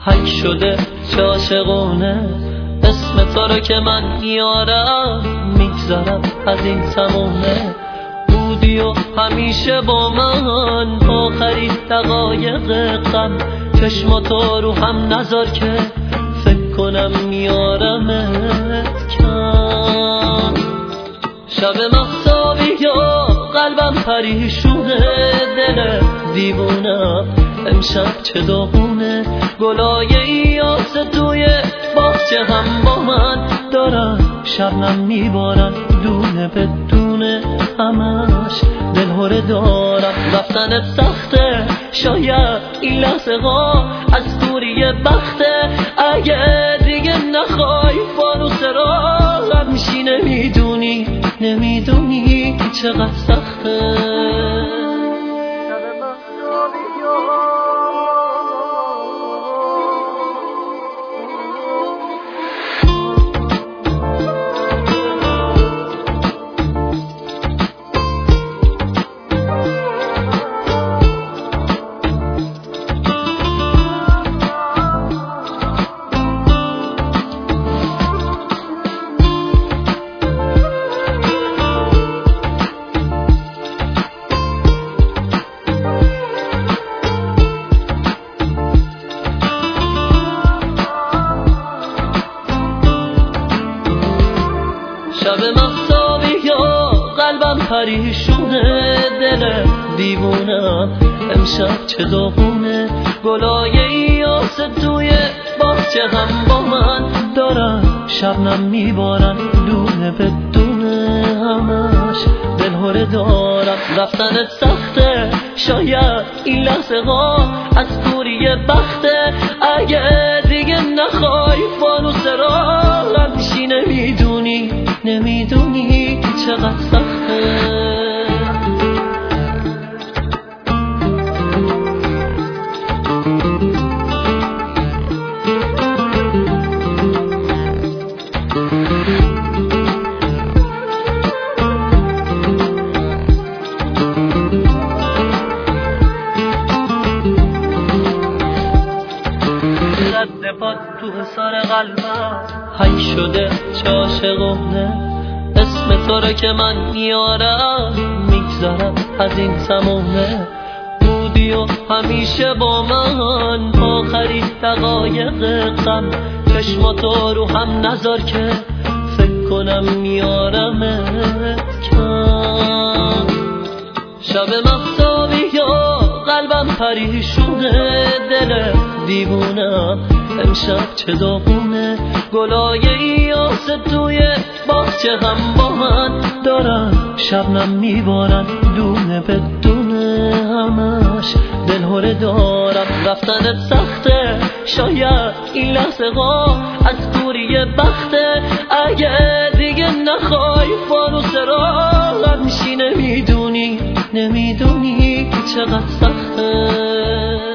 حک شده چه عاشقونه، اسم تو رو که من میارم میگذرم از این تمومه. بودی و همیشه با من، آخری دقایق غم چشماتو رو هم نذار که فکر کنم میارمت کم. شب مهتابی یا قلبم پریشونه، دل دیوونم امشب چه داغونه. گلای یاس توی باغچه هم با من دارن، شبنم میبارن دونه به دونه، همش دلهوره دارم. رفتنت سخته، شاید این لحظه ها از دوری بخته. اگه دیگه نخوای فانوس راهم میشی، نمیدونی چقدر سخته. شب مهتابی یا قلبم پریشونه، دل دیوونم امشب چه داغونه. گلای یاس توی باغچه هم با من دارن، شبنم میبارن دونه به دونه، همش دلهوره دارم. رفتنت سخته، شاید این لحظه ها از دوری بخته. اگه دیگه نخوای فانوس راهم میشی، نمیدونی چقدر سخته. رد پاد تو حصار قلبم، حک شده چه عاشقونه، اسم تو رو که من میارم میگذرم از این تمومه. بودی و همیشه با من، آخری دقایق غم چشماتو رو هم نذار که فکر کنم میارمت کم. شب مهتابی یا قلبم پریشونه، دل دیوونم امشب چه داغونه. گلای یاس توی باغچه هم با من دارن، شبنم میبارن دونه به دونه، همش دلهوره دارم. رفتنت سخته، شاید این لحظه ها از دوری بخته. اگه دیگه نخوای فانوس راهم میشی، نمیدونی چقدر سخته.